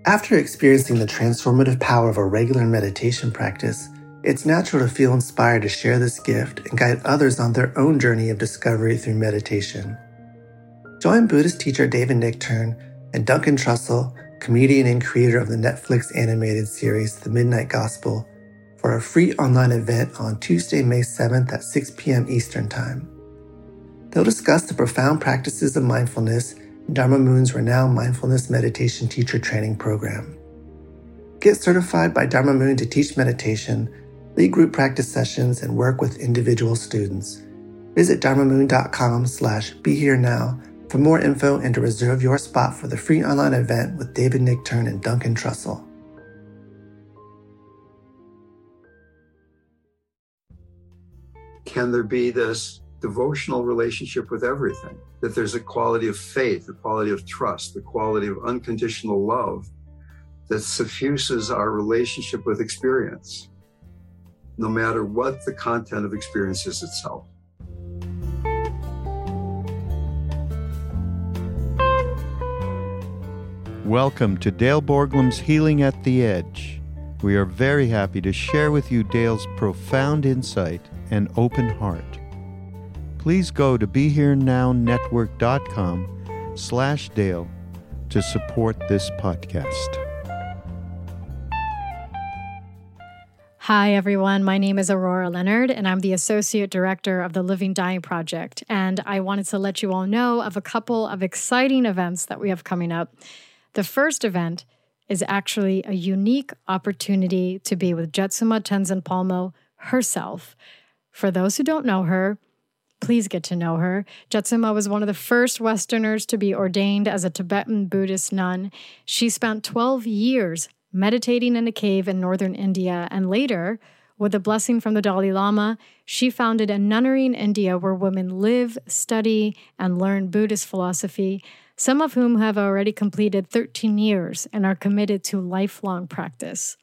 After experiencing the transformative power of a regular meditation practice, it's natural to feel inspired to share this gift and guide others on their own journey of discovery through meditation. Join Buddhist teacher David Nichtern and Duncan Trussell, comedian and creator of the Netflix animated series The Midnight Gospel, for a free online event on Tuesday, May 7th at 6 p.m. Eastern Time. They'll discuss the profound practices of mindfulness in Dharma Moon's renowned mindfulness meditation teacher training program. Get certified by Dharma Moon to teach meditation, lead group practice sessions, and work with individual students. Visit dharmamoon.com/beherenow for more info and to reserve your spot for the free online event with David Nichtern and Duncan Trussell. Can there be this devotional relationship with everything? That there's a quality of faith, a quality of trust, a quality of unconditional love that suffuses our relationship with experience, no matter what the content of experience is itself. Welcome to Dale Borglum's Healing at the Edge. We are very happy to share with you Dale's profound insight and open heart. Please go to BeHereNowNetwork.com/Dale to support this podcast. Hi, everyone. My name is Aurora Leonard, and I'm the Associate Director of the Living Dying Project. And I wanted to let you all know of a couple of exciting events that we have coming up. The first event is actually a unique opportunity to be with Jetsuma Tenzin Palmo herself. For those who don't know her, please get to know her. Jetsuma was one of the first Westerners to be ordained as a Tibetan Buddhist nun. She spent 12 years meditating in a cave in northern India, and later, with a blessing from the Dalai Lama, she founded a nunnery in India where women live, study, and learn Buddhist philosophy, some of whom have already completed 13 years and are committed to lifelong practice.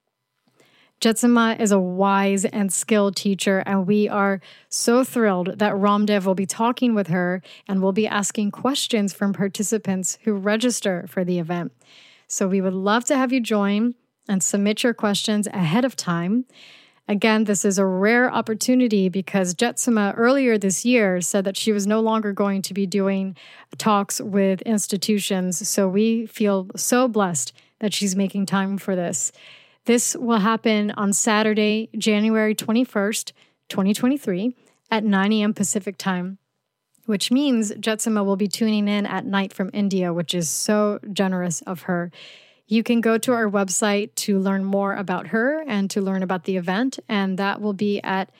Jetsuma is a wise and skilled teacher, and we are so thrilled that Ramdev will be talking with her and will be asking questions from participants who register for the event. So we would love to have you join and submit your questions ahead of time. Again, this is a rare opportunity because Jetsuma earlier this year said that she was no longer going to be doing talks with institutions, so we feel so blessed that she's making time for this. This will happen on Saturday, January 21st, 2023 at 9 a.m. Pacific time, which means Jetsuma will be tuning in at night from India, which is so generous of her. You can go to our website to learn more about her and to learn about the event, and that will be at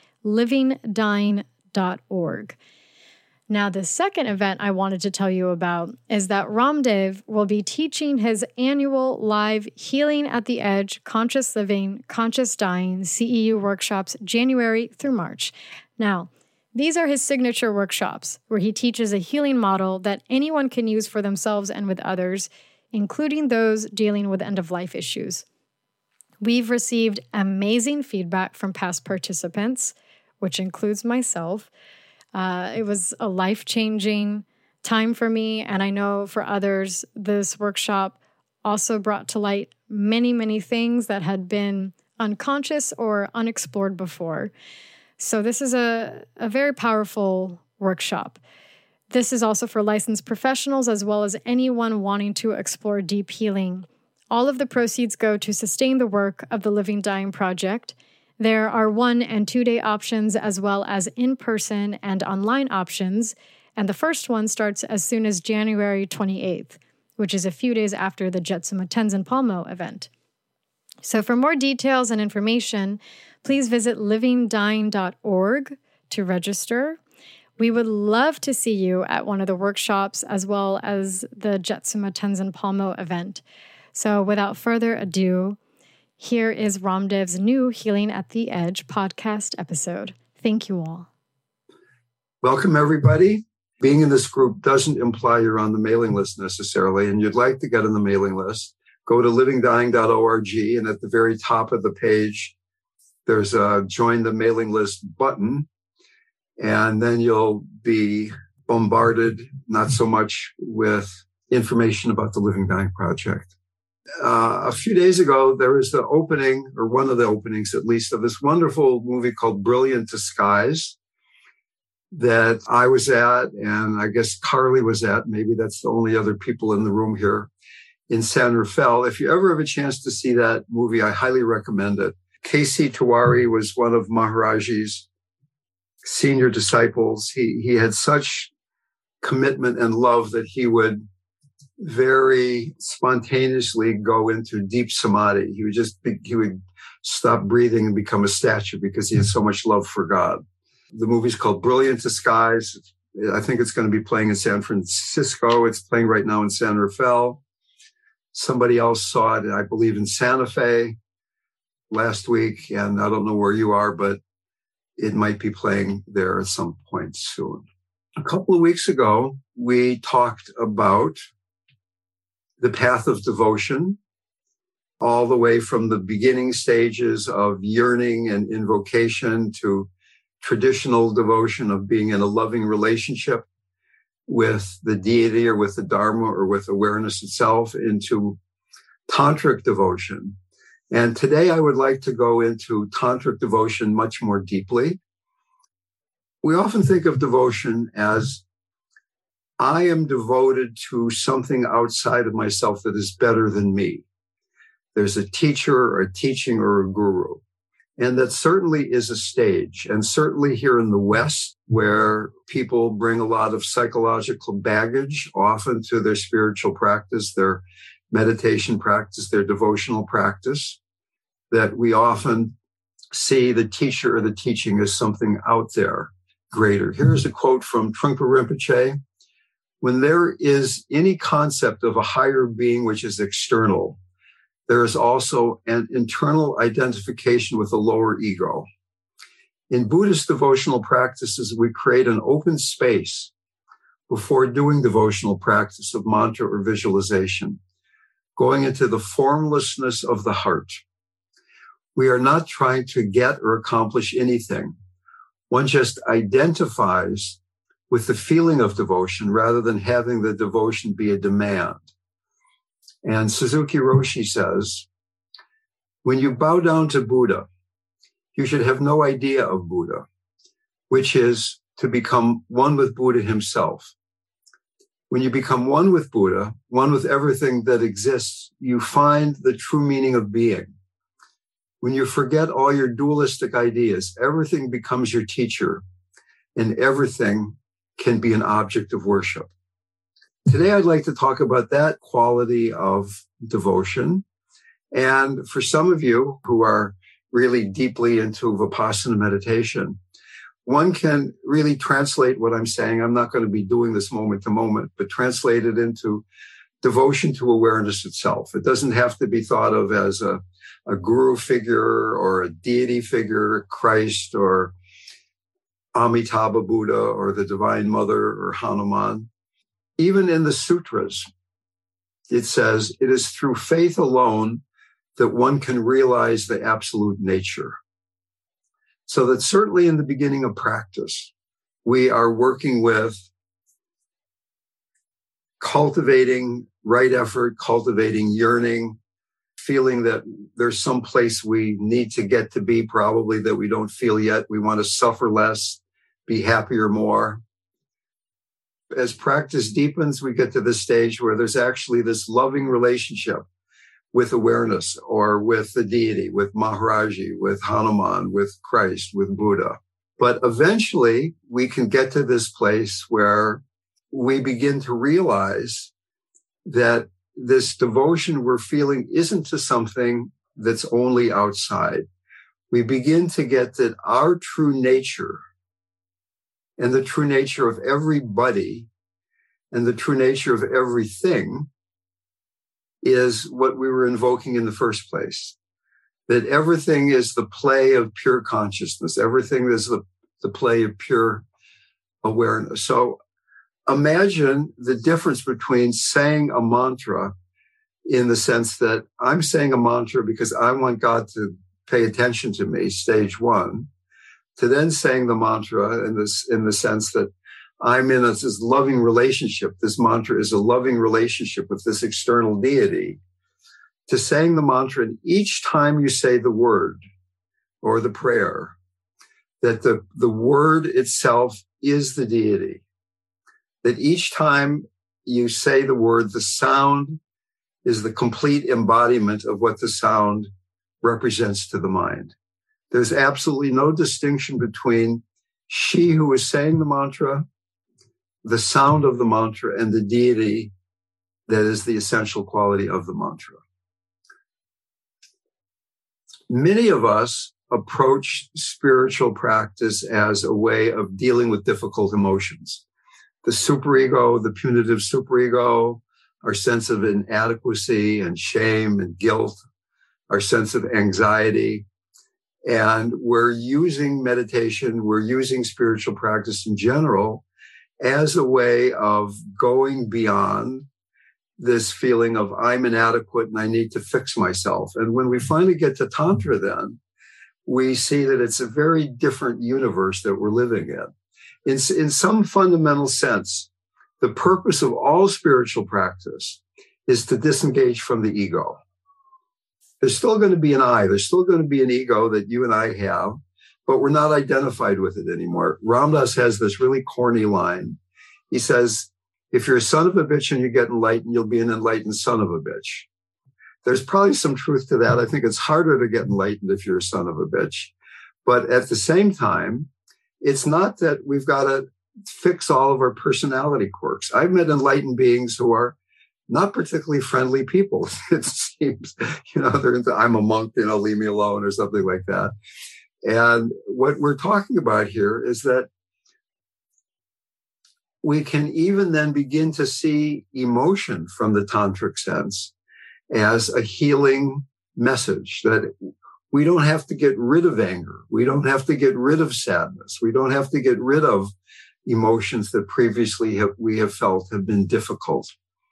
livingdying.org. Now, the second event I wanted to tell you about is that Ramdev will be teaching his annual live Healing at the Edge, Conscious Living, Conscious Dying CEU workshops January through March. Now, these are his signature workshops where he teaches a healing model that anyone can use for themselves and with others, including those dealing with end-of-life issues. We've received amazing feedback from past participants, which includes myself. It was a life-changing time for me, and I know for others, this workshop also brought to light many, many things that had been unconscious or unexplored before. So this is a very powerful workshop. This is also for licensed professionals as well as anyone wanting to explore deep healing. All of the proceeds go to sustain the work of the Living Dying Project. There are 1- and 2-day options as well as in-person and online options, and the first one starts as soon as January 28th, which is a few days after the Jetsuma Tenzin Palmo event. So for more details and information, please visit livingdying.org to register. We would love to see you at one of the workshops as well as the Jetsuma Tenzin Palmo event. So without further ado, here is Ramdev's new Healing at the Edge podcast episode. Thank you all. Welcome, everybody. Being in this group doesn't imply you're on the mailing list necessarily, and you'd like to get on the mailing list. Go to livingdying.org, and at the very top of the page, there's a Join the Mailing List button, and then you'll be bombarded, not so much with information about the Living Dying Project, A few days ago, there was the opening, or one of the openings at least, of this wonderful movie called Brilliant Disguise that I was at, and I guess Carly was at. Maybe that's the only other people in the room here in San Rafael. If you ever have a chance to see that movie, I highly recommend it. K.C. Tiwari was one of Maharaji's senior disciples. He had such commitment and love that he would very spontaneously go into deep samadhi. He would stop breathing and become a statue because he had so much love for God. The movie's called Brilliant Disguise. I think it's going to be playing in San Francisco. It's playing right now in San Rafael. Somebody else saw it, I believe, in Santa Fe last week. And I don't know where you are, but it might be playing there at some point soon. A couple of weeks ago, we talked about the path of devotion, all the way from the beginning stages of yearning and invocation to traditional devotion of being in a loving relationship with the deity or with the Dharma or with awareness itself, into tantric devotion. And today I would like to go into tantric devotion much more deeply. We often think of devotion as I am devoted to something outside of myself that is better than me. There's a teacher or a teaching or a guru. And that certainly is a stage. And certainly here in the West, where people bring a lot of psychological baggage, often to their spiritual practice, their meditation practice, their devotional practice, that we often see the teacher or the teaching as something out there greater. Here's a quote from Trungpa Rinpoche. When there is any concept of a higher being which is external, there is also an internal identification with a lower ego. In Buddhist devotional practices, we create an open space before doing devotional practice of mantra or visualization, going into the formlessness of the heart. We are not trying to get or accomplish anything. One just identifies with the feeling of devotion rather than having the devotion be a demand. And Suzuki Roshi says, when you bow down to Buddha, you should have no idea of Buddha, which is to become one with Buddha himself. When you become one with Buddha, one with everything that exists, you find the true meaning of being. When you forget all your dualistic ideas, everything becomes your teacher, and everything can be an object of worship. Today, I'd like to talk about that quality of devotion. And for some of you who are really deeply into Vipassana meditation, one can really translate what I'm saying. I'm not going to be doing this moment to moment, but translate it into devotion to awareness itself. It doesn't have to be thought of as a guru figure or a deity figure, Christ or Amitabha Buddha or the Divine Mother or Hanuman. Even in the sutras, it says it is through faith alone that one can realize the absolute nature. So that certainly in the beginning of practice, we are working with cultivating right effort, cultivating yearning, feeling that there's some place we need to get to be probably that we don't feel yet. We want to suffer less, be happier more. As practice deepens, we get to this stage where there's actually this loving relationship with awareness or with the deity, with Maharaji, with Hanuman, with Christ, with Buddha. But eventually we can get to this place where we begin to realize that this devotion we're feeling isn't to something that's only outside. We begin to get that our true nature and the true nature of everybody and the true nature of everything is what we were invoking in the first place. That everything is the play of pure consciousness. Everything is the play of pure awareness. So imagine the difference between saying a mantra in the sense that I'm saying a mantra because I want God to pay attention to me, stage one, to then saying the mantra in the sense that I'm in this loving relationship. This mantra is a loving relationship with this external deity. to saying the mantra, and each time you say the word or the prayer, that the word itself is the deity. That each time you say the word, the sound is the complete embodiment of what the sound represents to the mind. There's absolutely no distinction between she who is saying the mantra, the sound of the mantra, and the deity that is the essential quality of the mantra. Many of us approach spiritual practice as a way of dealing with difficult emotions. The superego, the punitive superego, our sense of inadequacy and shame and guilt, our sense of anxiety. And we're using meditation, we're using spiritual practice in general as a way of going beyond this feeling of I'm inadequate and I need to fix myself. And when we finally get to Tantra, then we see that it's a very different universe that we're living in. In some fundamental sense, the purpose of all spiritual practice is to disengage from the ego. There's still going to be an I, there's still going to be an ego that you and I have, but we're not identified with it anymore. Ram Dass has this really corny line. He says, if you're a son of a bitch and you get enlightened, you'll be an enlightened son of a bitch. There's probably some truth to that. I think it's harder to get enlightened if you're a son of a bitch. But at the same time, it's not that we've got to fix all of our personality quirks. I've met enlightened beings who are not particularly friendly people. It seems, they're into, I'm a monk, leave me alone or something like that. And what we're talking about here is that we can even then begin to see emotion from the tantric sense as a healing message, that we don't have to get rid of anger. We don't have to get rid of sadness. We don't have to get rid of emotions that previously we have felt have been difficult.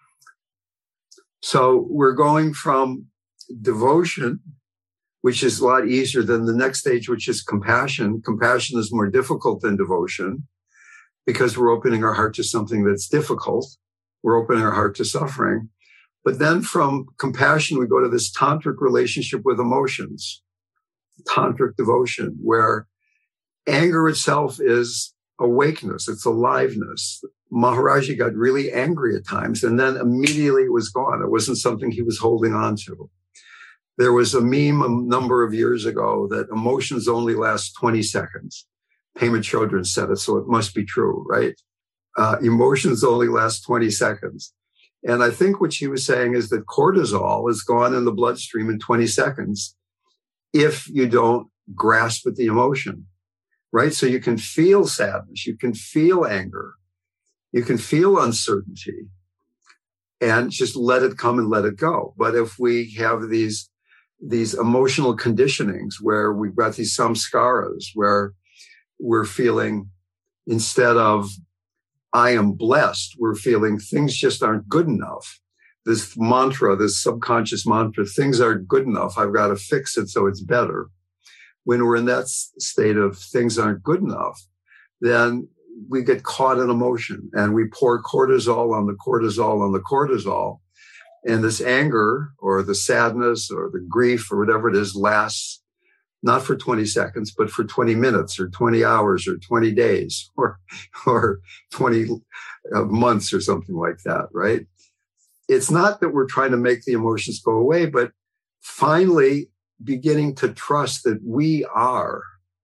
So we're going from devotion, which is a lot easier than the next stage, which is compassion. Compassion is more difficult than devotion because we're opening our heart to something that's difficult. We're opening our heart to suffering. But then from compassion, we go to this tantric relationship with emotions, tantric devotion, where anger itself is awakeness, it's aliveness. Maharaji got really angry at times, and then immediately it was gone. It wasn't something he was holding on to. There was a meme a number of years ago that emotions only last 20 seconds. Pema Chodron said it, so it must be true, right? Emotions only last 20 seconds. And I think what she was saying is that cortisol is gone in the bloodstream in 20 seconds if you don't grasp at the emotion, right? So you can feel sadness, you can feel anger, you can feel uncertainty, and just let it come and let it go. But if we have these emotional conditionings where we've got these samskaras, where we're feeling, instead of I am blessed, we're feeling things just aren't good enough. This mantra, this subconscious mantra, things aren't good enough. I've got to fix it so it's better. When we're in that state of things aren't good enough, then we get caught in emotion and we pour cortisol on the cortisol on the cortisol. And this anger or the sadness or the grief or whatever it is lasts not for 20 seconds, but for 20 minutes or 20 hours or 20 days or 20 months or something like that, right? It's not that we're trying to make the emotions go away, but finally beginning to trust that we are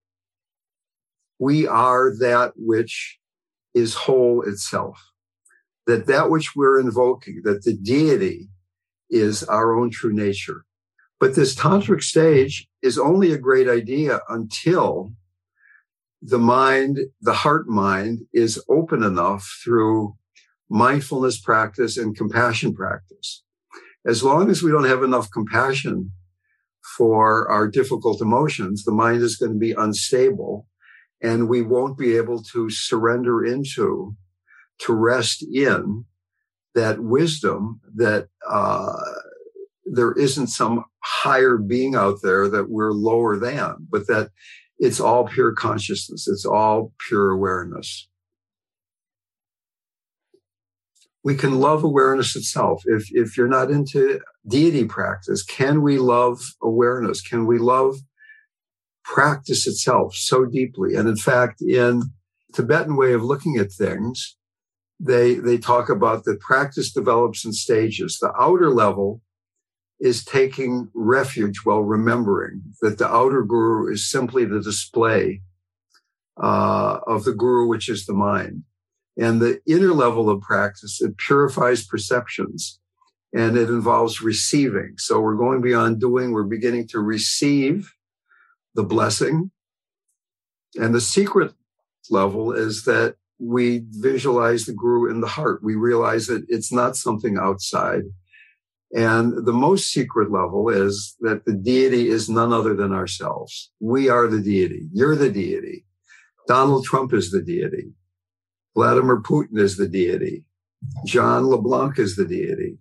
that which is whole itself, that which we're invoking, that the deity is our own true nature. But this tantric stage is only a great idea until the mind, the heart mind, is open enough through mindfulness practice and compassion practice. As long as we don't have enough compassion for our difficult emotions, the mind is going to be unstable and we won't be able to surrender into, to rest in that wisdom that there isn't some higher being out there that we're lower than, but that it's all pure consciousness. It's all pure awareness. We can love awareness itself. If you're not into deity practice, can we love awareness? Can we love practice itself so deeply? And in fact, in Tibetan way of looking at things, they talk about that practice develops in stages. The outer level is taking refuge while remembering that the outer guru is simply the display of the guru, which is the mind. And the inner level of practice, it purifies perceptions and it involves receiving. So we're going beyond doing, we're beginning to receive the blessing. And the secret level is that we visualize the guru in the heart. We realize that it's not something outside. And the most secret level is that the deity is none other than ourselves. We are the deity. You're the deity. Donald Trump is the deity. Vladimir Putin is the deity. John LeBlanc is the deity.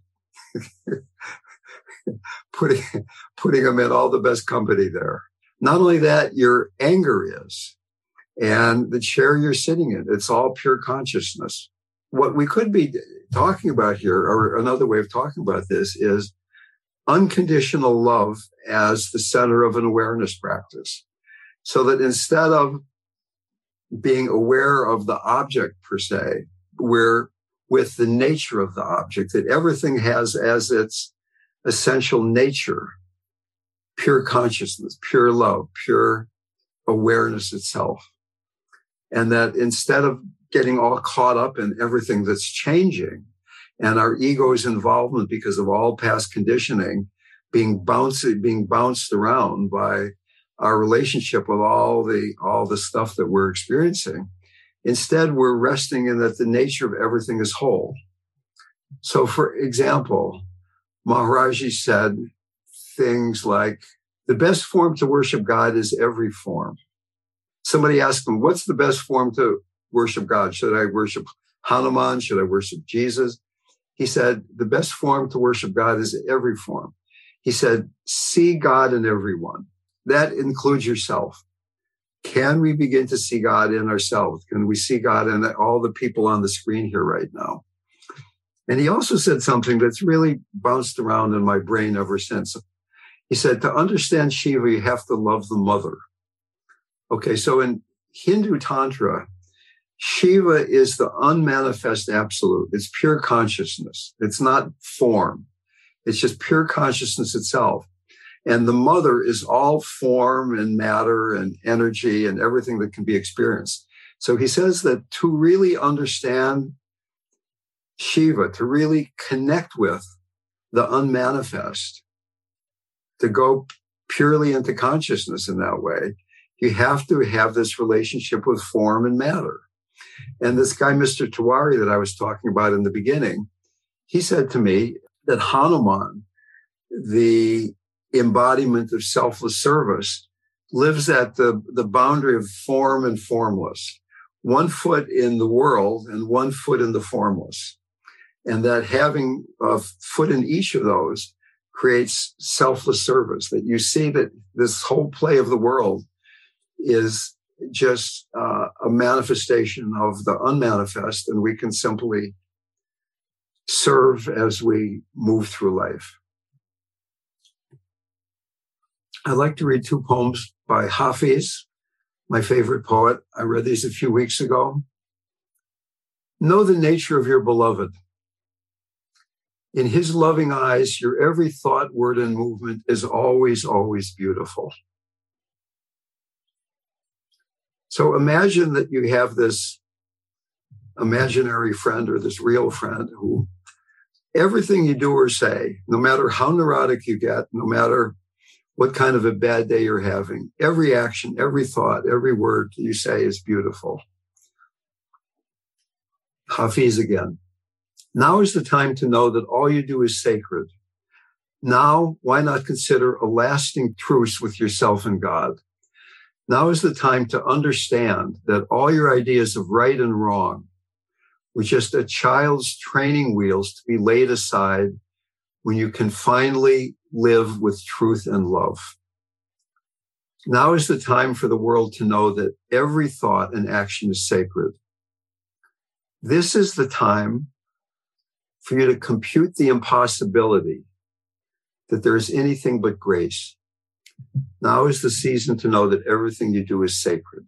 putting them in all the best company there. Not only that, your anger is, and the chair you're sitting in, it's all pure consciousness. What we could be talking about here, or another way of talking about this, is unconditional love as the center of an awareness practice. So that instead of being aware of the object per se, we're with the nature of the object, that everything has as its essential nature pure consciousness, pure love, pure awareness itself. And that instead of getting all caught up in everything that's changing and our ego's involvement because of all past conditioning being bounced around by our relationship with all the stuff that we're experiencing, instead we're resting in that the nature of everything is whole. So for example, Maharaji said things like, the best form to worship God is every form. Somebody asked him, what's the best form to worship God? Should I worship Hanuman? Should I worship Jesus? He said, the best form to worship God is every form. He said, see God in everyone. That includes yourself. Can we begin to see God in ourselves? Can we see God in all the people on the screen here right now? And he also said something that's really bounced around in my brain ever since. He said, to understand Shiva, you have to love the mother. Okay, so in Hindu Tantra, Shiva is the unmanifest absolute. It's pure consciousness. It's not form. It's just pure consciousness itself. And the mother is all form and matter and energy and everything that can be experienced. So he says that to really understand Shiva, to really connect with the unmanifest, to go purely into consciousness in that way, you have to have this relationship with form and matter. And this guy, Mr. Tiwari, that I was talking about in the beginning, he said to me that Hanuman, the embodiment of selfless service, lives at the boundary of form and formless, 1 foot in the world and 1 foot in the formless. And that having a foot in each of those creates selfless service, that you see that this whole play of the world is just a manifestation of the unmanifest, and we can simply serve as we move through life. I'd like to read 2 poems by Hafiz, my favorite poet. I read these a few weeks ago. Know the nature of your beloved. In his loving eyes, your every thought, word, and movement is always, always beautiful. So imagine that you have this imaginary friend or this real friend who everything you do or say, no matter how neurotic you get, no matter what kind of a bad day you're having, every action, every thought, every word you say is beautiful. Hafiz again. Now is the time to know that all you do is sacred. Now, why not consider a lasting truce with yourself and God? Now is the time to understand that all your ideas of right and wrong were just a child's training wheels to be laid aside when you can finally live with truth and love. Now is the time for the world to know that every thought and action is sacred. This is the time for you to compute the impossibility that there is anything but grace. Now is the season to know that everything you do is sacred.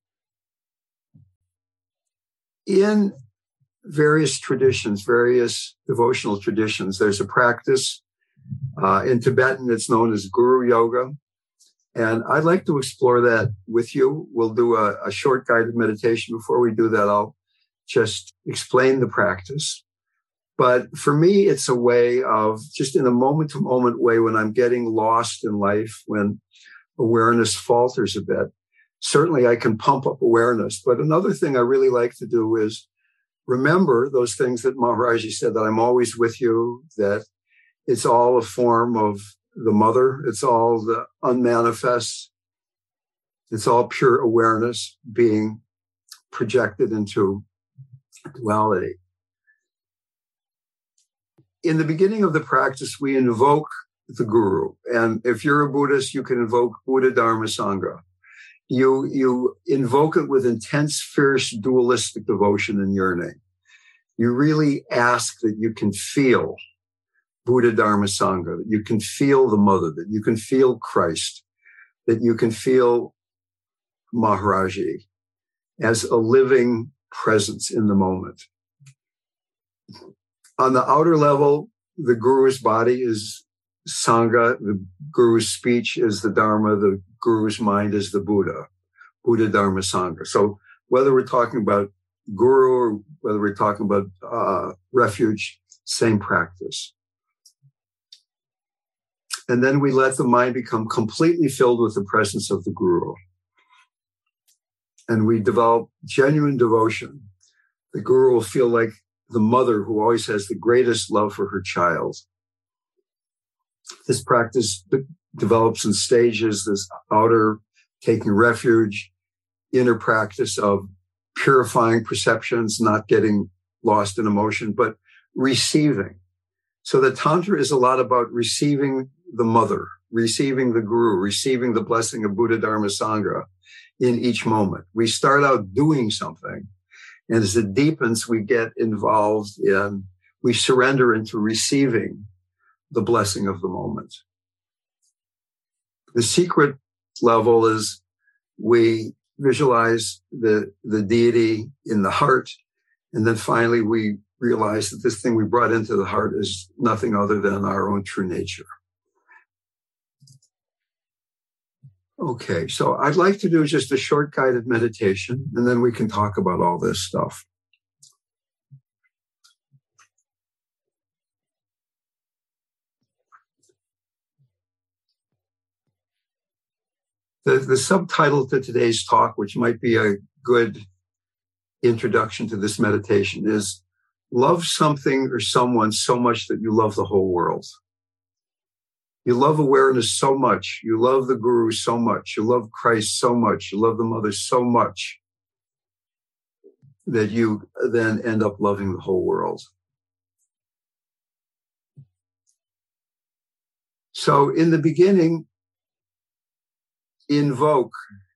In various traditions, various devotional traditions, there's a practice. In Tibetan, it's known as Guru Yoga. And I'd like to explore that with you. We'll do a short guided meditation. Before we do that, I'll just explain the practice. But for me, it's a way of just in a moment-to-moment way when I'm getting lost in life, when awareness falters a bit. Certainly, I can pump up awareness. But another thing I really like to do is remember those things that Maharaji said, that I'm always with you, that it's all a form of the mother. It's all the unmanifest. It's all pure awareness being projected into duality. In the beginning of the practice, we invoke the Guru. And if you're a Buddhist, you can invoke Buddha, Dharma, Sangha. You invoke it with intense, fierce, dualistic devotion and yearning. You really ask that you can feel Buddha, Dharma, Sangha, that you can feel the mother, that you can feel Christ, that you can feel Maharaji as a living presence in the moment. On the outer level, the Guru's body is Sangha, the Guru's speech is the Dharma, the Guru's mind is the Buddha, Buddha, Dharma, Sangha. So whether we're talking about Guru or whether we're talking about refuge, same practice. And then we let the mind become completely filled with the presence of the Guru. And we develop genuine devotion. The Guru will feel like the mother who always has the greatest love for her child. This practice develops in stages, this outer taking refuge, inner practice of purifying perceptions, not getting lost in emotion, but receiving. So the Tantra is a lot about receiving the mother, receiving the Guru, receiving the blessing of Buddha, Dharma, Sangha in each moment. We start out doing something, and as it deepens, we get involved in, we surrender into receiving the blessing of the moment. The secret level is we visualize the deity in the heart, and then finally we realize that this thing we brought into the heart is nothing other than our own true nature. Okay, so I'd like to do just a short guided meditation, and then we can talk about all this stuff. The subtitle to today's talk, which might be a good introduction to this meditation, is Love Something or Someone So Much That You Love the Whole World. You love awareness so much. You love the Guru so much. You love Christ so much. You love the Mother so much that you then end up loving the whole world. So in the beginning, invoke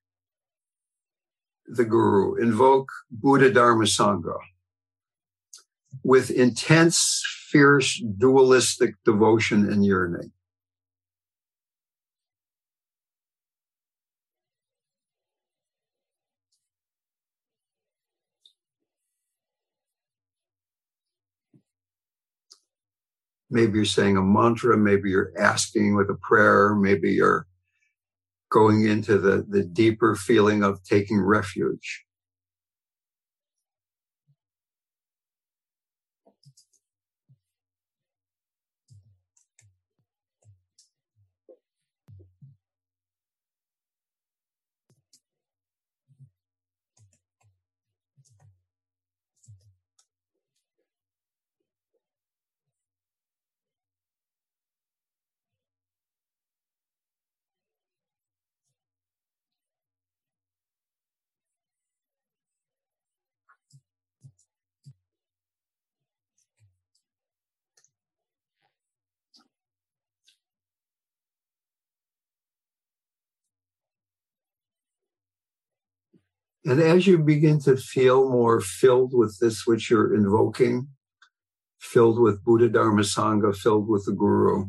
the Guru, invoke Buddha, Dharma, Sangha with intense, fierce, dualistic devotion and yearning. Maybe you're saying a mantra, maybe you're asking with a prayer, maybe you're going into the deeper feeling of taking refuge. And as you begin to feel more filled with this which you're invoking, filled with Buddha, Dharma, Sangha, filled with the Guru.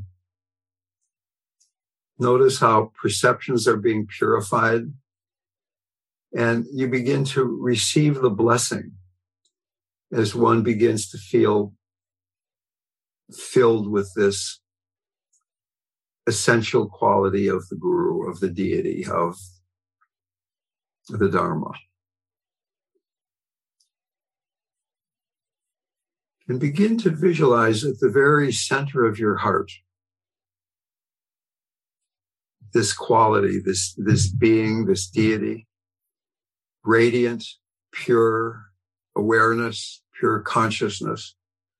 Notice how perceptions are being purified, and you begin to receive the blessing as one begins to feel filled with this essential quality of the Guru, of the deity, of the Dharma. And begin to visualize at the very center of your heart this quality, this being, this deity, radiant, pure awareness, pure consciousness.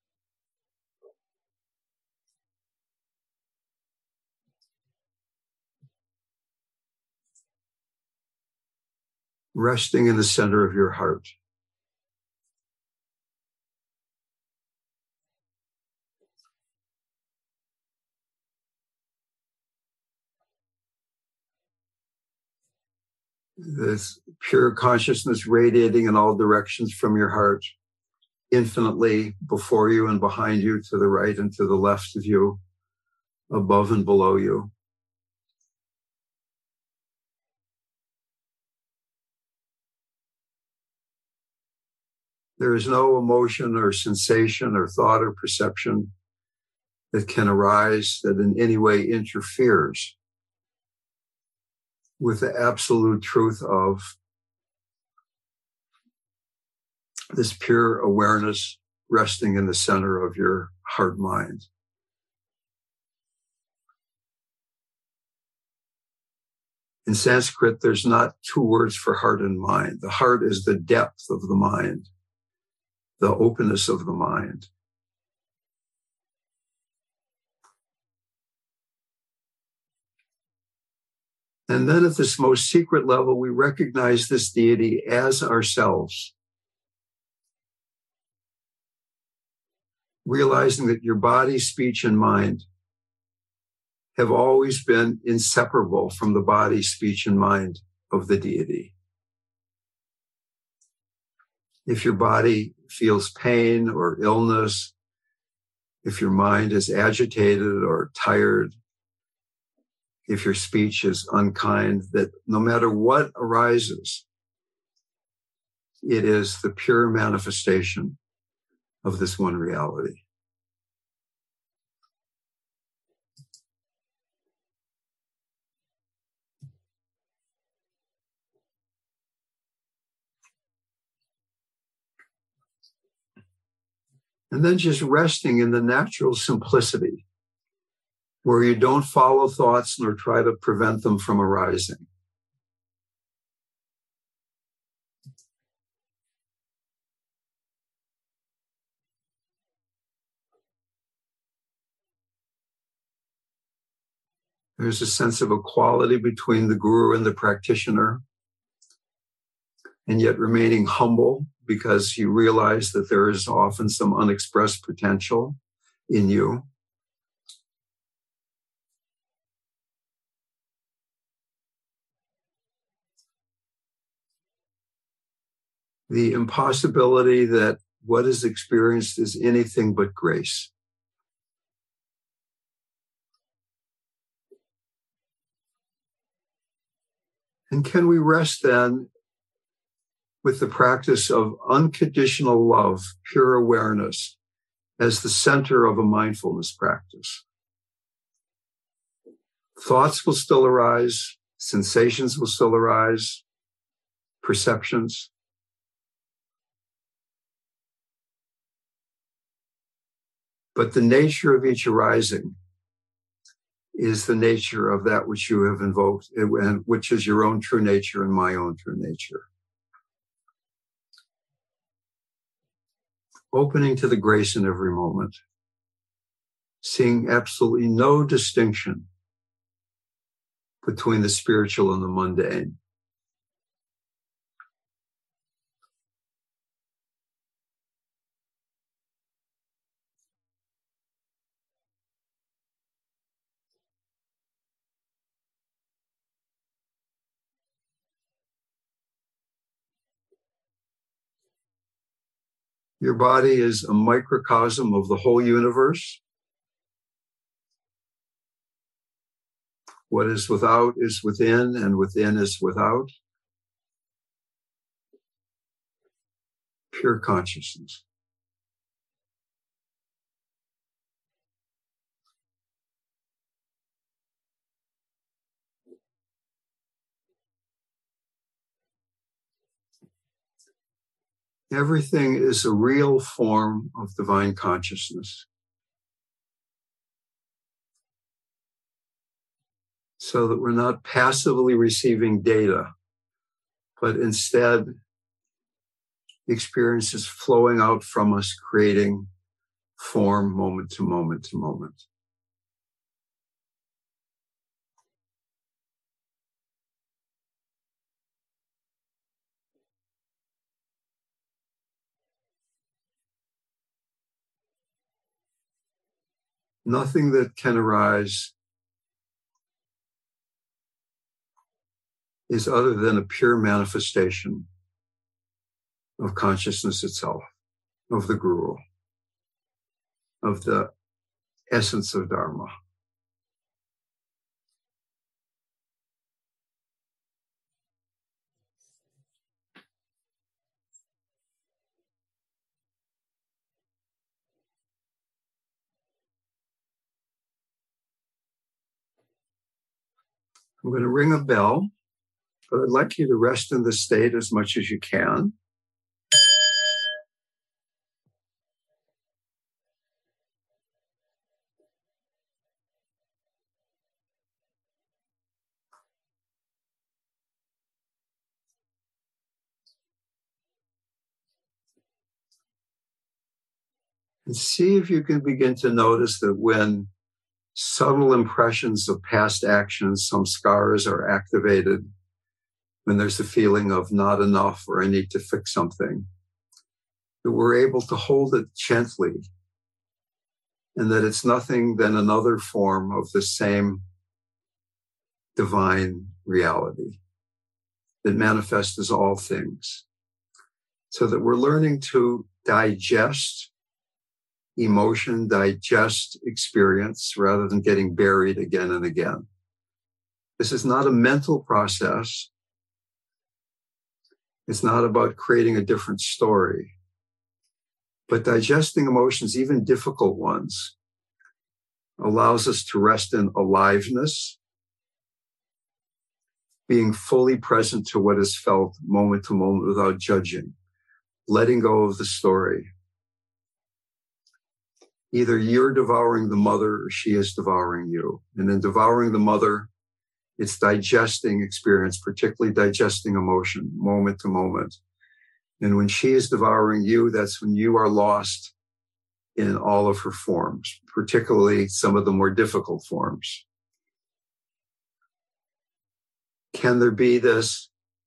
Resting in the center of your heart. This pure consciousness radiating in all directions from your heart, infinitely before you and behind you, to the right and to the left of you, above and below you. There is no emotion or sensation or thought or perception that can arise that in any way interferes with the absolute truth of this pure awareness resting in the center of your heart mind. In Sanskrit, there's not two words for heart and mind. The heart is the depth of the mind, the openness of the mind. And then at this most secret level, we recognize this deity as ourselves, realizing that your body, speech, and mind have always been inseparable from the body, speech, and mind of the deity. If your body feels pain or illness, if your mind is agitated or tired, if your speech is unkind, that no matter what arises, it is the pure manifestation of this one reality. And then just resting in the natural simplicity, where you don't follow thoughts nor try to prevent them from arising. There's a sense of equality between the guru and the practitioner, and yet remaining humble because you realize that there is often some unexpressed potential in you. The impossibility that what is experienced is anything but grace. And can we rest then with the practice of unconditional love, pure awareness, as the center of a mindfulness practice? Thoughts will still arise, sensations will still arise, perceptions. But the nature of each arising is the nature of that which you have invoked, and which is your own true nature and my own true nature. Opening to the grace in every moment, seeing absolutely no distinction between the spiritual and the mundane. Your body is a microcosm of the whole universe. What is without is within, and within is without. Pure consciousness. Everything is a real form of divine consciousness. So that we're not passively receiving data, but instead experiences flowing out from us, creating form moment to moment to moment. Nothing that can arise is other than a pure manifestation of consciousness itself, of the Guru, of the essence of Dharma. I'm going to ring a bell, but I'd like you to rest in this state as much as you can. And see if you can begin to notice that when subtle impressions of past actions, some scars are activated, when there's a feeling of not enough or I need to fix something, that we're able to hold it gently, and that it's nothing than another form of the same divine reality that manifests as all things. So that we're learning to digest emotion, digest experience, rather than getting buried again and again. This is not a mental process. It's not about creating a different story. But digesting emotions, even difficult ones, allows us to rest in aliveness, being fully present to what is felt moment to moment without judging, letting go of the story. Either you're devouring the mother or she is devouring you. And in devouring the mother, it's digesting experience, particularly digesting emotion, moment to moment. And when she is devouring you, that's when you are lost in all of her forms, particularly some of the more difficult forms. Can there be this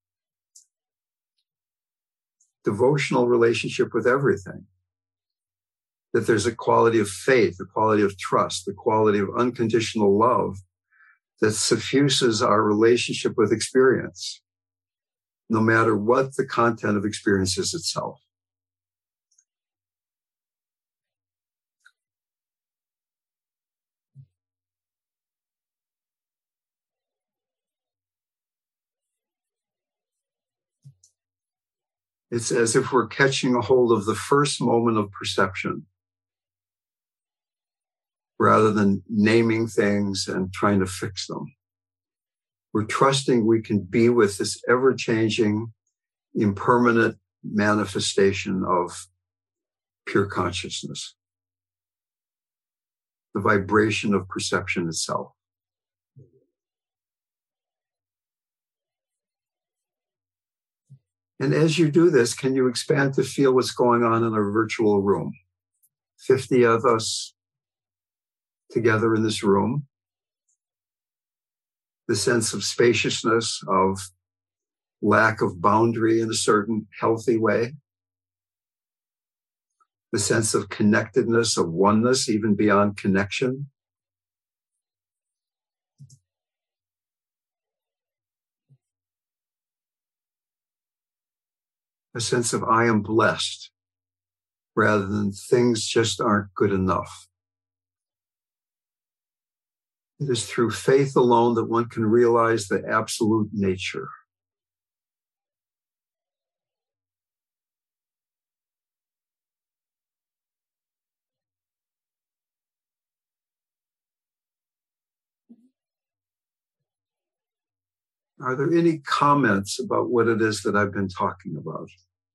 devotional relationship with everything? That there's a quality of faith, a quality of trust, a quality of unconditional love that suffuses our relationship with experience, no matter what the content of experience is itself. It's as if we're catching a hold of the first moment of perception, rather than naming things and trying to fix them. We're trusting we can be with this ever-changing, impermanent manifestation of pure consciousness, the vibration of perception itself. And as you do this, can you expand to feel what's going on in our virtual room? 50 of us together in this room. The sense of spaciousness, of lack of boundary in a certain healthy way. The sense of connectedness, of oneness, even beyond connection. A sense of I am blessed rather than things just aren't good enough. It is through faith alone that one can realize the absolute nature. Are there any comments about what it is that I've been talking about?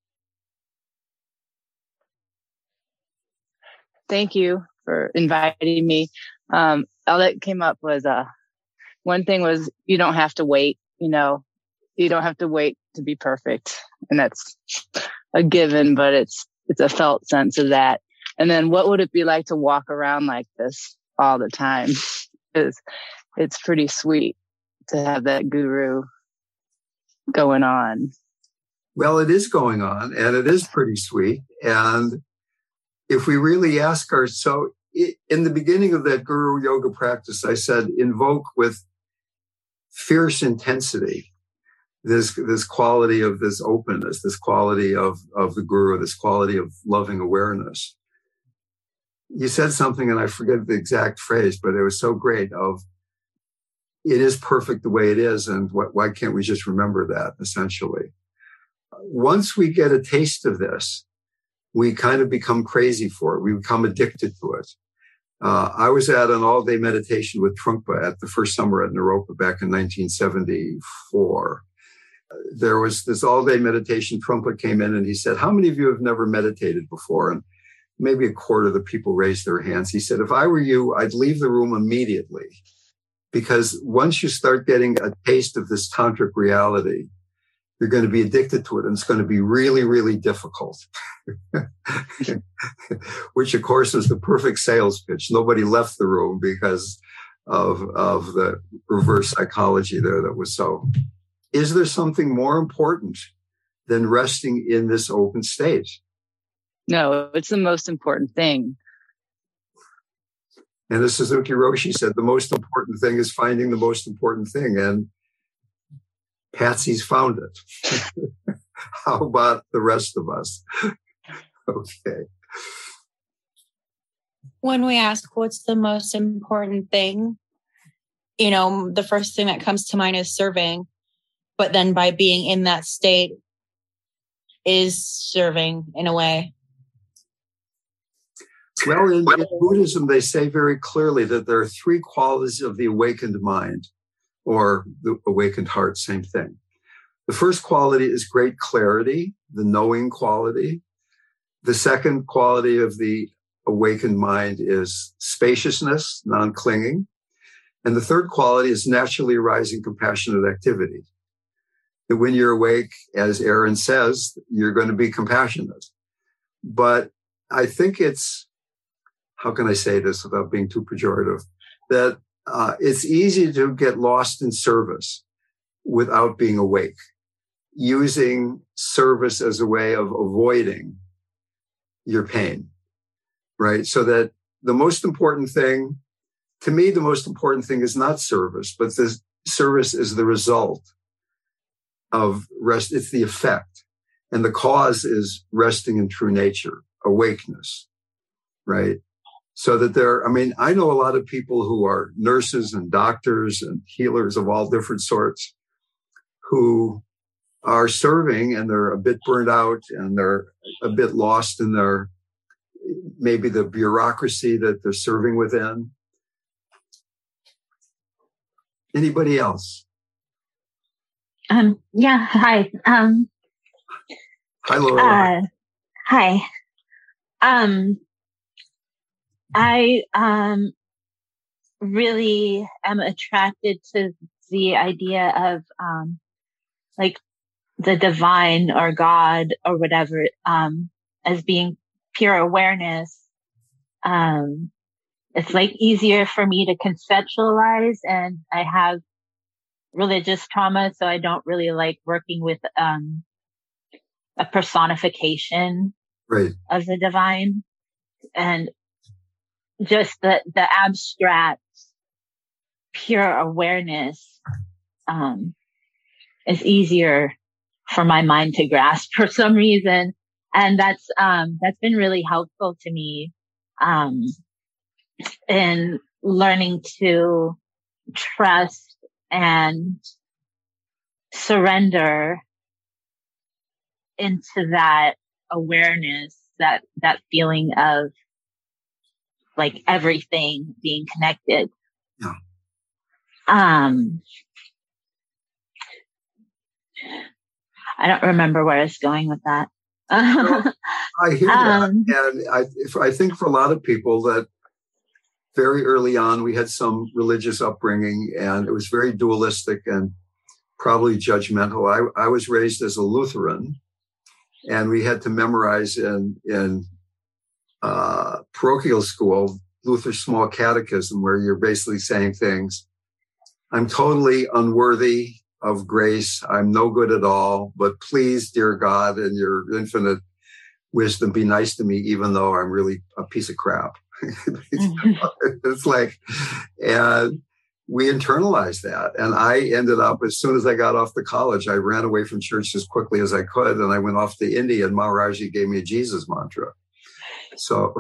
Thank you for inviting me. All that came up was one thing was you don't have to wait. You don't have to wait to be perfect, and that's a given. But it's a felt sense of that. And then, what would it be like to walk around like this all the time? It's pretty sweet to have that guru going on. Well, it is going on, and it is pretty sweet. And if we really ask ourselves, in the beginning of that guru yoga practice, I said, invoke with fierce intensity this quality of this openness, this quality of the guru, this quality of loving awareness. You said something, and I forget the exact phrase, but it was so great of, it is perfect the way it is, and why can't we just remember that, essentially? Once we get a taste of this, we kind of become crazy for it. We become addicted to it. I was at an all-day meditation with Trungpa at the first summer at Naropa back in 1974. There was this all-day meditation. Trungpa came in and he said, how many of you have never meditated before? And maybe a quarter of the people raised their hands. He said, if I were you, I'd leave the room immediately. Because once you start getting a taste of this tantric reality, you're going to be addicted to it, and it's going to be really, really difficult. Which, of course, is the perfect sales pitch. Nobody left the room because of the reverse psychology there that was so. Is there something more important than resting in this open state? No, it's the most important thing. And as Suzuki Roshi said, the most important thing is finding the most important thing. And Patsy's found it. How about the rest of us? Okay. When we ask what's the most important thing, the first thing that comes to mind is serving. But then by being in that state is serving in a way. Well, in Buddhism, they say very clearly that there are three qualities of the awakened mind, or the awakened heart, same thing. The first quality is great clarity, the knowing quality. The second quality of the awakened mind is spaciousness, non-clinging. And the third quality is naturally arising compassionate activity. That when you're awake, as Aaron says, you're going to be compassionate. But I think it's, how can I say this without being too pejorative, that it's easy to get lost in service without being awake, using service as a way of avoiding your pain, right? So that the most important thing, to me, the most important thing is not service, but this service is the result of rest. It's the effect. And the cause is resting in true nature, awakeness, right? So that I know a lot of people who are nurses and doctors and healers of all different sorts who are serving, and they're a bit burned out, and they're a bit lost in maybe the bureaucracy that they're serving within. Anybody else? Yeah. Hi. Hi, Laura. Hi. I really am attracted to the idea of like the divine or God or whatever as being pure awareness. It's like easier for me to conceptualize, and I have religious trauma, so I don't really like working with a personification of the divine. And just the abstract, pure awareness is easier for my mind to grasp for some reason. And that's been really helpful to me, in learning to trust and surrender into that awareness, that feeling of like everything being connected. Yeah. I don't remember where I was going with that. Well, I hear that. And I think for a lot of people that very early on, we had some religious upbringing and it was very dualistic and probably judgmental. I was raised as a Lutheran, and we had to memorize in parochial school, Luther's Small Catechism, where you're basically saying things. I'm totally unworthy of grace. I'm no good at all, but please, dear God, in your infinite wisdom, be nice to me, even though I'm really a piece of crap. It's like, and we internalized that. And I ended up, as soon as I got off to college, I ran away from church as quickly as I could. And I went off to India, and Maharaji gave me a Jesus mantra. So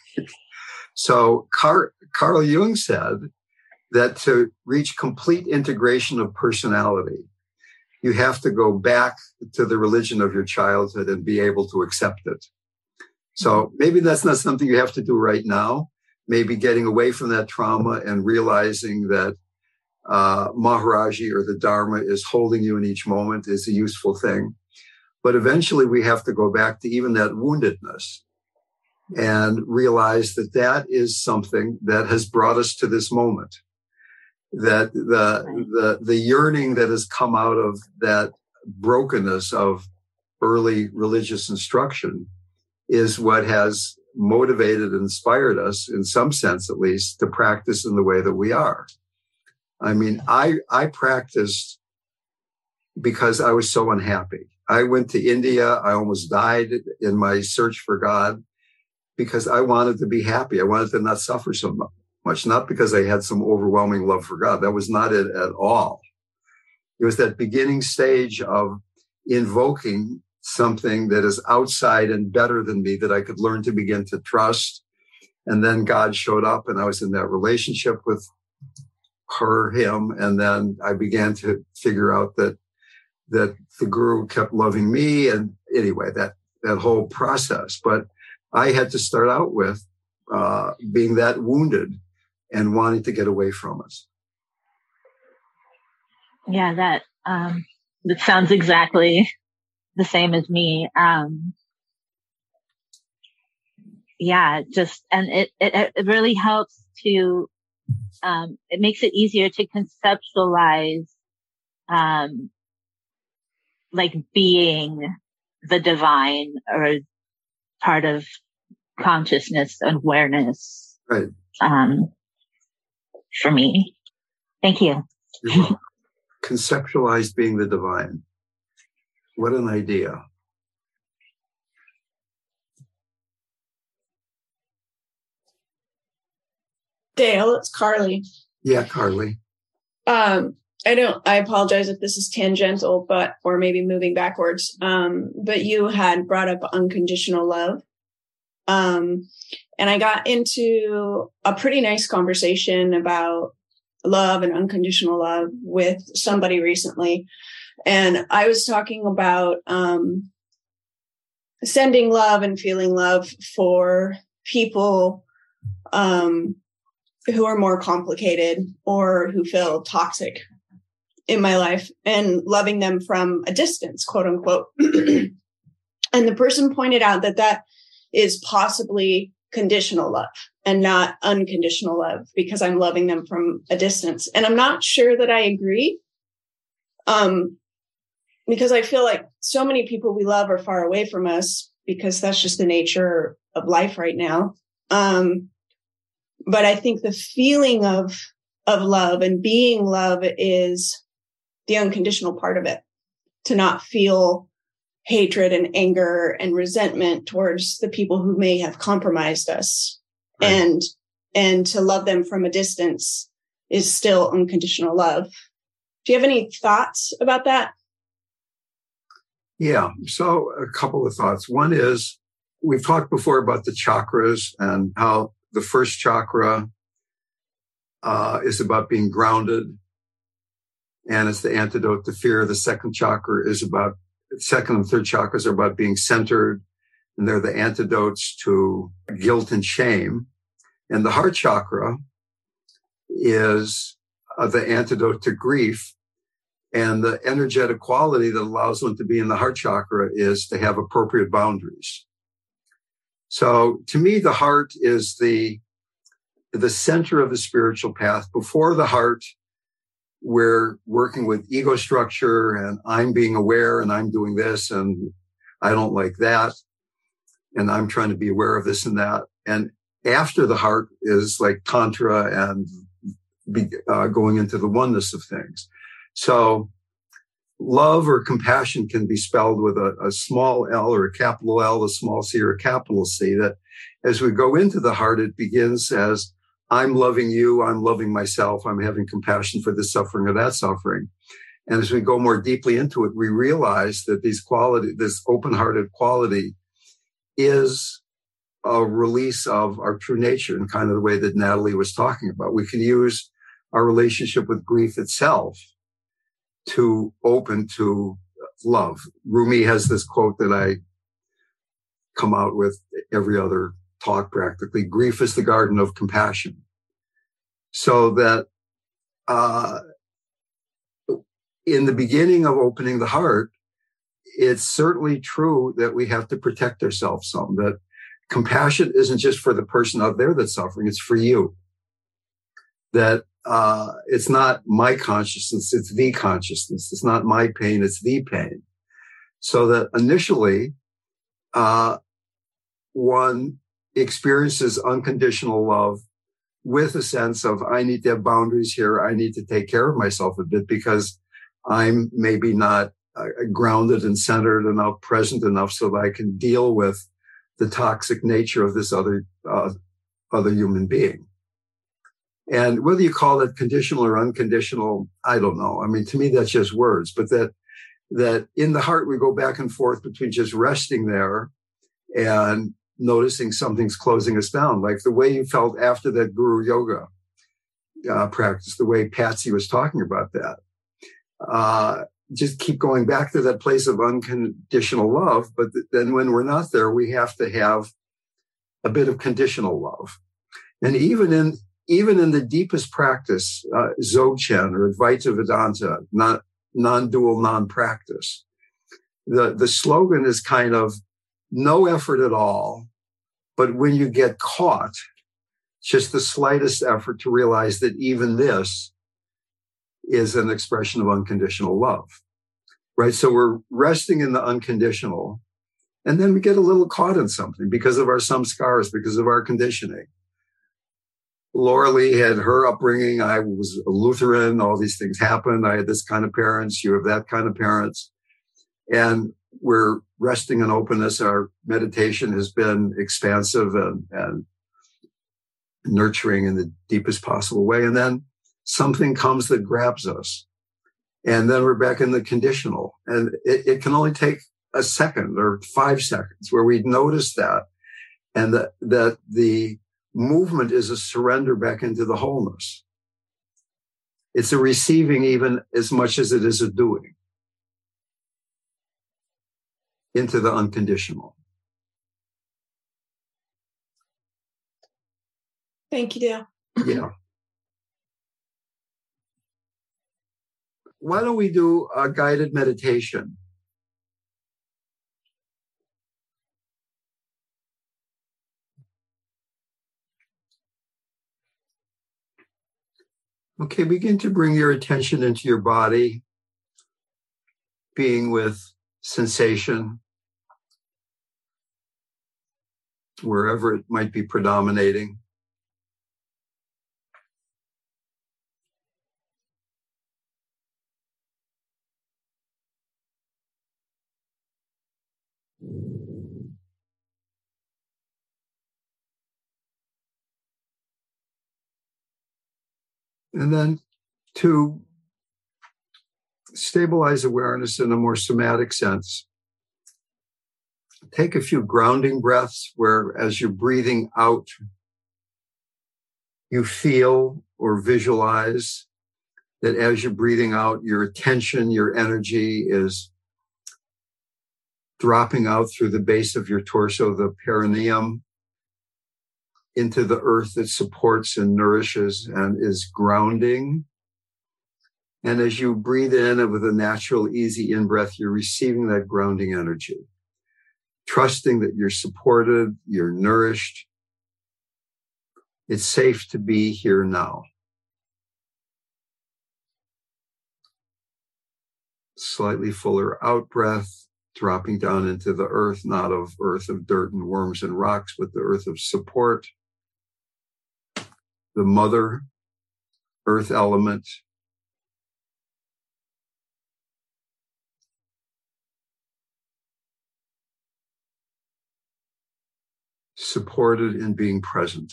Carl Jung said that to reach complete integration of personality, you have to go back to the religion of your childhood and be able to accept it. So maybe that's not something you have to do right now. Maybe getting away from that trauma and realizing that Maharaji or the Dharma is holding you in each moment is a useful thing. But eventually we have to go back to even that woundedness and realize that that is something that has brought us to this moment. That the yearning that has come out of that brokenness of early religious instruction is what has motivated and inspired us, in some sense at least, to practice in the way that we are. I mean, I practiced because I was so unhappy. I went to India. I almost died in my search for God because I wanted to be happy. I wanted to not suffer so much, not because I had some overwhelming love for God. That was not it at all. It was that beginning stage of invoking something that is outside and better than me that I could learn to begin to trust. And then God showed up and I was in that relationship with her, him. And then I began to figure out that the guru kept loving me. And anyway, that whole process. But I had to start out with being that wounded and wanting to get away from it. Yeah, that sounds exactly the same as me. It really helps to, it makes it easier to conceptualize, like being the divine or part of consciousness and awareness. Right. For me. Thank you. Conceptualize being the divine. What an idea. Dale, it's Carly. Yeah, Carly. I apologize if this is tangential, or maybe moving backwards. But you had brought up unconditional love. And I got into a pretty nice conversation about love and unconditional love with somebody recently. And I was talking about sending love and feeling love for people who are more complicated or who feel toxic in my life, and loving them from a distance, quote unquote. And the person pointed out that is possibly conditional love and not unconditional love, because I'm loving them from a distance. And I'm not sure that I agree. Because I feel like so many people we love are far away from us, because that's just the nature of life right now. But I think the feeling of love and being love is the unconditional part of it. To not feel hatred and anger and resentment towards the people who may have compromised us. Right. And to love them from a distance is still unconditional love. Do you have any thoughts about that? Yeah. So a couple of thoughts. One is, we've talked before about the chakras and how the first chakra is about being grounded, and it's the antidote to fear. The second chakra is about, second and third chakras are about being centered, and they're the antidotes to guilt and shame. And the heart chakra is the antidote to grief. And the energetic quality that allows one to be in the heart chakra is to have appropriate boundaries. So to me, the heart is the center of the spiritual path. Before the heart, we're working with ego structure, and I'm being aware, and I'm doing this, and I don't like that, and I'm trying to be aware of this and that. And after the heart is like Tantra and going into the oneness of things. So love or compassion can be spelled with a small L or a capital L, a small C or a capital C. That as we go into the heart, it begins as I'm loving you, I'm loving myself, I'm having compassion for this suffering or that suffering. And as we go more deeply into it, we realize that this open-hearted quality is a release of our true nature, in kind of the way that Natalie was talking about. We can use our relationship with grief itself to open to love. Rumi has this quote that I come out with every other talk practically: grief is the garden of compassion. So that in the beginning of opening the heart, it's certainly true that we have to protect ourselves some, that compassion isn't just for the person out there that's suffering, it's for you. That it's not my consciousness, it's the consciousness. It's not my pain, it's the pain. So that initially, one experiences unconditional love with a sense of, I need to have boundaries here. I need to take care of myself a bit because I'm maybe not grounded and centered enough, present enough so that I can deal with the toxic nature of this other human being. And whether you call it conditional or unconditional, I don't know. I mean, to me, that's just words, but that in the heart, we go back and forth between just resting there and noticing something's closing us down, like the way you felt after that guru yoga practice, the way Patsy was talking about that. Just keep going back to that place of unconditional love. But then when we're not there, we have to have a bit of conditional love. And even in the deepest practice, Dzogchen or Advaita Vedanta, non-dual, non-practice, the slogan is kind of no effort at all. But when you get caught, just the slightest effort to realize that even this is an expression of unconditional love, right? So we're resting in the unconditional, and then we get a little caught in something because of our samskaras, because of our conditioning. Laura Lee had her upbringing. I was a Lutheran. All these things happened. I had this kind of parents. You have that kind of parents. And we're resting in openness. Our meditation has been expansive and nurturing in the deepest possible way. And then something comes that grabs us. And then we're back in the conditional. And it can only take a second or 5 seconds where we notice that. And that the movement is a surrender back into the wholeness. It's a receiving even as much as it is a doing into the unconditional. Thank you, Dale. Yeah. Why don't we do a guided meditation? Okay, begin to bring your attention into your body, being with sensation, wherever it might be predominating. And then to stabilize awareness in a more somatic sense, take a few grounding breaths where as you're breathing out, you feel or visualize that as you're breathing out, your attention, your energy is dropping out through the base of your torso, the perineum, into the earth that supports and nourishes and is grounding. And as you breathe in with a natural, easy in-breath, you're receiving that grounding energy, trusting that you're supported, you're nourished. It's safe to be here now. Slightly fuller out breath, dropping down into the earth, not of earth of dirt and worms and rocks, but the earth of support, the mother earth element. Supported in being present.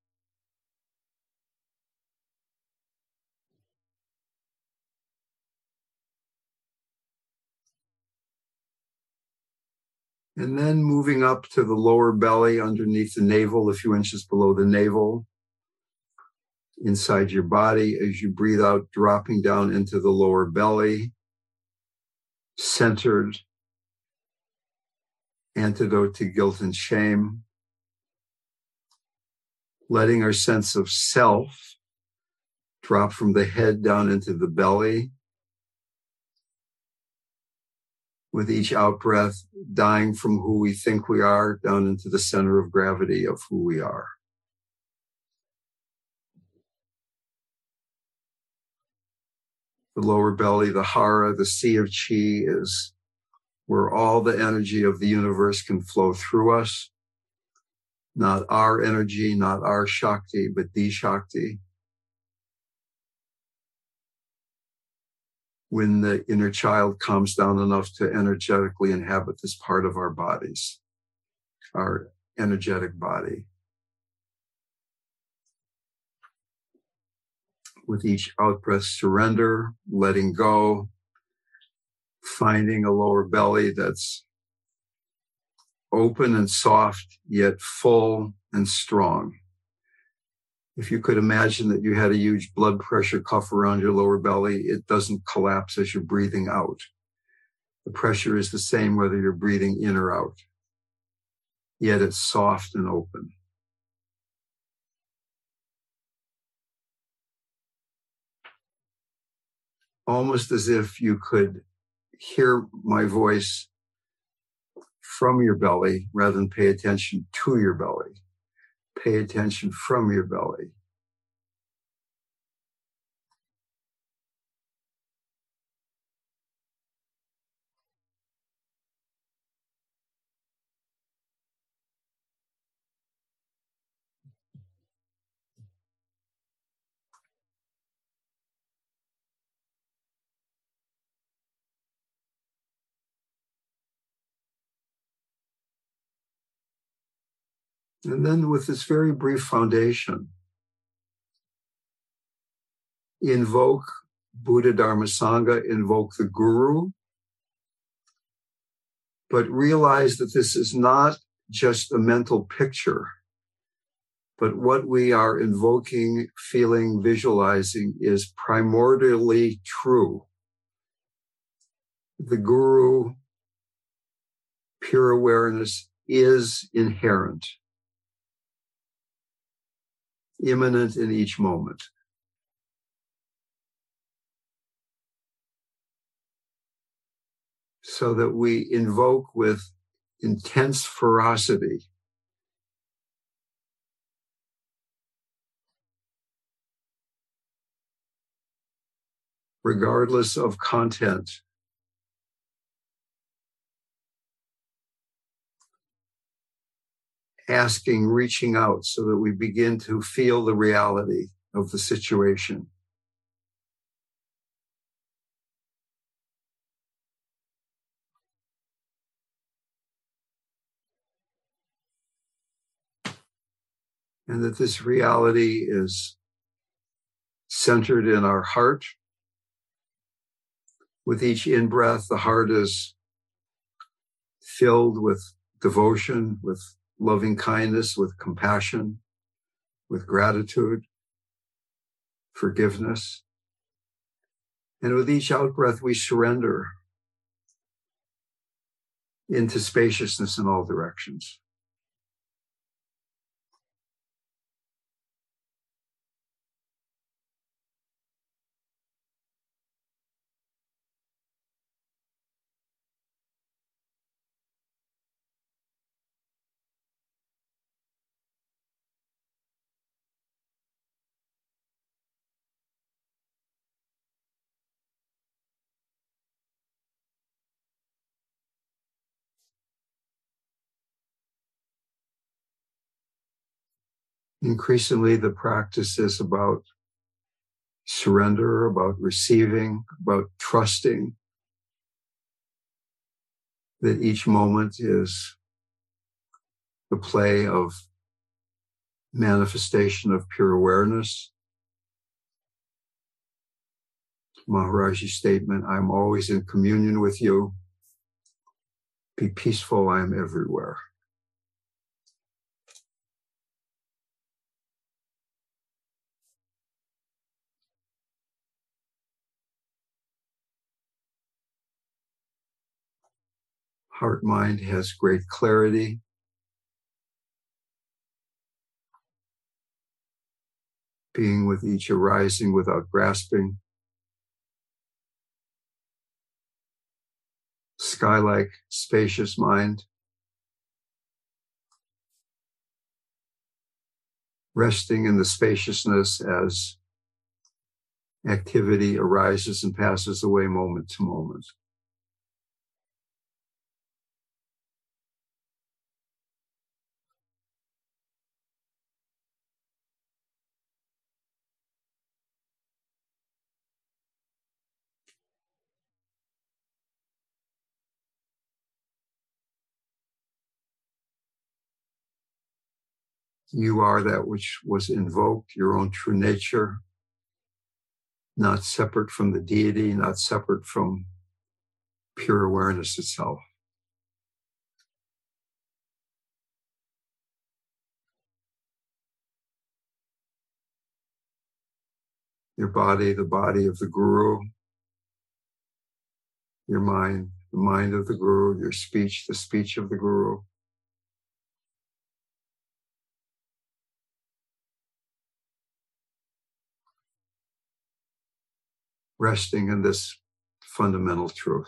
And then moving up to the lower belly, underneath the navel, a few inches below the navel, inside your body, as you breathe out, dropping down into the lower belly, centered, antidote to guilt and shame, letting our sense of self drop from the head down into the belly. With each out breath, dying from who we think we are down into the center of gravity of who we are. The lower belly, the hara, the sea of chi, is where all the energy of the universe can flow through us. Not our energy, not our Shakti, but the Shakti. When the inner child calms down enough to energetically inhabit this part of our bodies, our energetic body. With each out-breath, surrender, letting go, finding a lower belly that's open and soft, yet full and strong. If you could imagine that you had a huge blood pressure cuff around your lower belly, it doesn't collapse as you're breathing out. The pressure is the same whether you're breathing in or out, yet it's soft and open. Almost as if you could hear my voice from your belly rather than pay attention to your belly. Pay attention from your belly. And then with this very brief foundation, invoke Buddha, Dharma, Sangha, invoke the Guru, but realize that this is not just a mental picture, but what we are invoking, feeling, visualizing is primordially true. The Guru, pure awareness, is inherent, immanent in each moment. So that we invoke with intense ferocity regardless of content. Asking, reaching out so that we begin to feel the reality of the situation. And that this reality is centered in our heart. With each in-breath, the heart is filled with devotion, with loving kindness, with compassion, with gratitude, forgiveness. And with each out-breath, we surrender into spaciousness in all directions. Increasingly, the practice is about surrender, about receiving, about trusting that each moment is the play of manifestation of pure awareness. Maharaji's statement, I'm always in communion with you. Be peaceful, I am everywhere. Heart mind has great clarity. Being with each arising without grasping. Sky-like, spacious mind. Resting in the spaciousness as activity arises and passes away moment to moment. You are that which was invoked, your own true nature, not separate from the deity, not separate from pure awareness itself. Your body, the body of the Guru. Your mind, the mind of the Guru. Your speech, the speech of the Guru. Resting in this fundamental truth.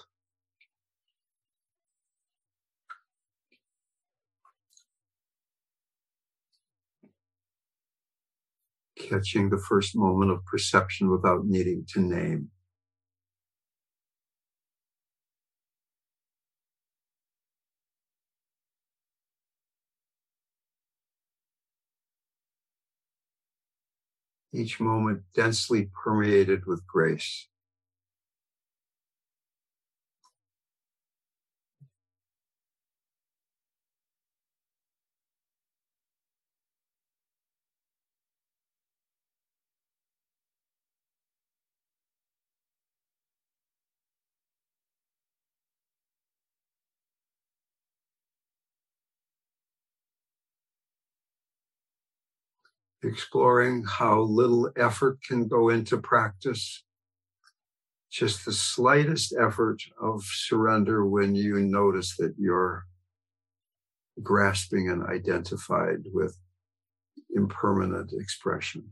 Catching the first moment of perception without needing to name. Each moment densely permeated with grace. Exploring how little effort can go into practice. Just the slightest effort of surrender when you notice that you're grasping and identified with impermanent expression.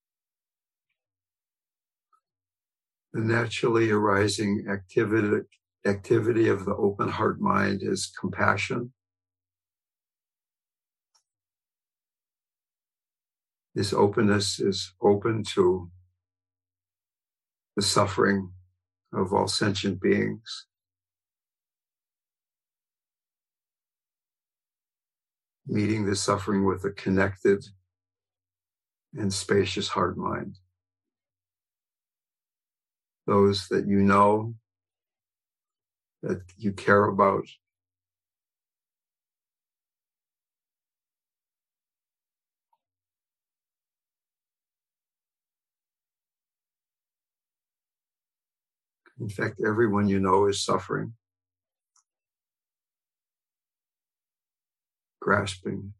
The naturally arising activity activity of the open heart mind is compassion. This openness is open to the suffering of all sentient beings. Meeting the suffering with a connected and spacious heart mind. Those that you know, that you care about. In fact, everyone you know is suffering, grasping.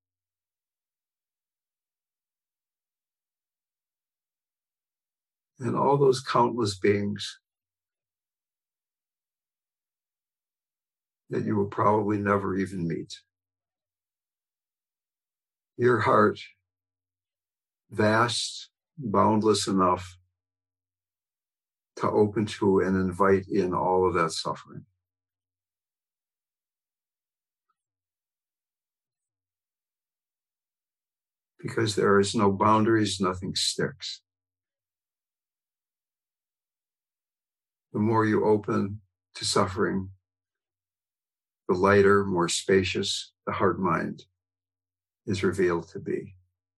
And all those countless beings that you will probably never even meet. Your heart, vast, boundless enough to open to and invite in all of that suffering. Because there is no boundaries, nothing sticks. The more you open to suffering, the lighter, more spacious the heart mind is revealed to be.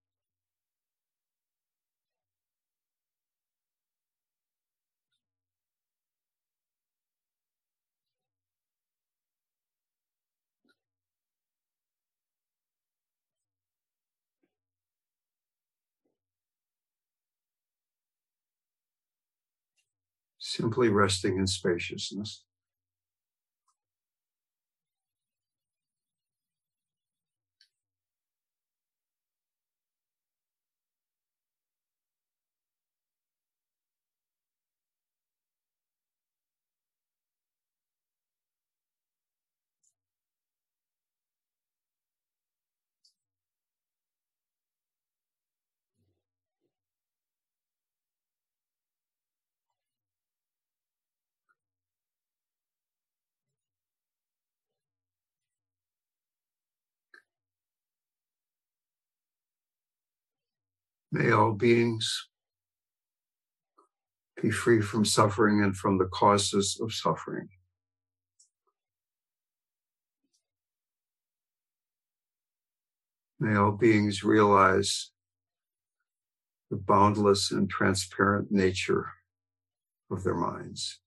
Simply resting in spaciousness. May all beings be free from suffering and from the causes of suffering. May all beings realize the boundless and transparent nature of their minds.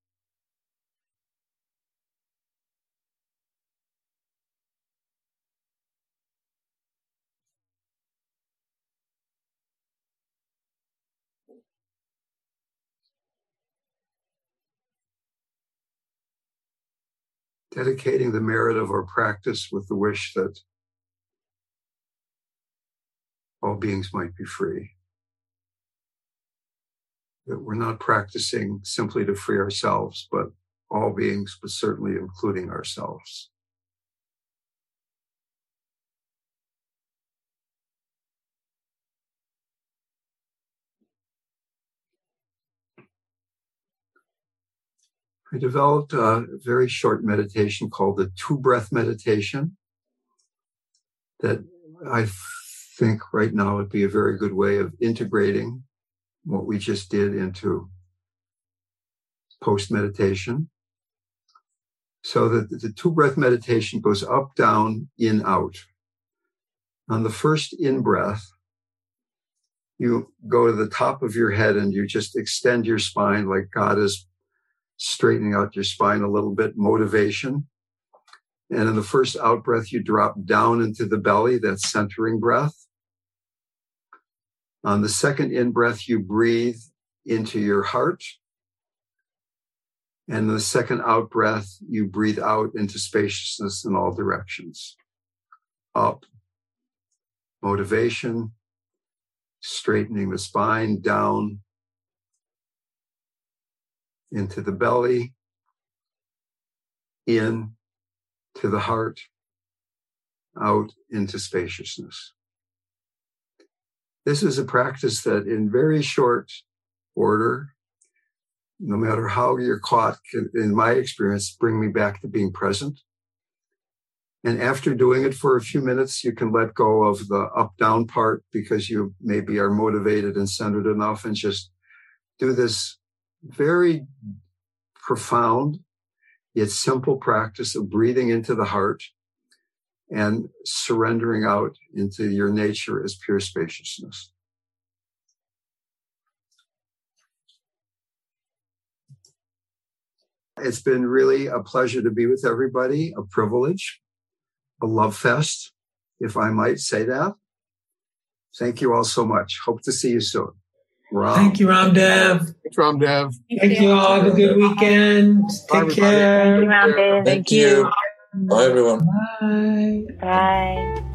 Dedicating the merit of our practice with the wish that all beings might be free. That we're not practicing simply to free ourselves, but all beings, but certainly including ourselves. I developed a very short meditation called the two-breath meditation that I think right now would be a very good way of integrating what we just did into post-meditation. So that the two-breath meditation goes up, down, in, out. On the first in-breath, you go to the top of your head and you just extend your spine like God is straightening out your spine a little bit, motivation. And in the first out breath, you drop down into the belly, that's centering breath. On the second in breath, you breathe into your heart. And the second out breath, you breathe out into spaciousness in all directions. Up, motivation, straightening the spine, down, into the belly, in to the heart, out into spaciousness. This is a practice that in very short order, no matter how you're caught, can, in my experience, bring me back to being present. And after doing it for a few minutes, you can let go of the up-down part because you maybe are motivated and centered enough, and just do this very profound yet simple practice of breathing into the heart and surrendering out into your nature as pure spaciousness. It's been really a pleasure to be with everybody, a privilege. A love fest, if I might say that. Thank you all so much. Hope to see you soon. Ram. Thank you, Ramdev. Thanks, Ramdev. Thank you all. Have a good weekend. Bye, Take care. Thank you, Ramdev. Thank you. Bye, everyone. Bye. Bye.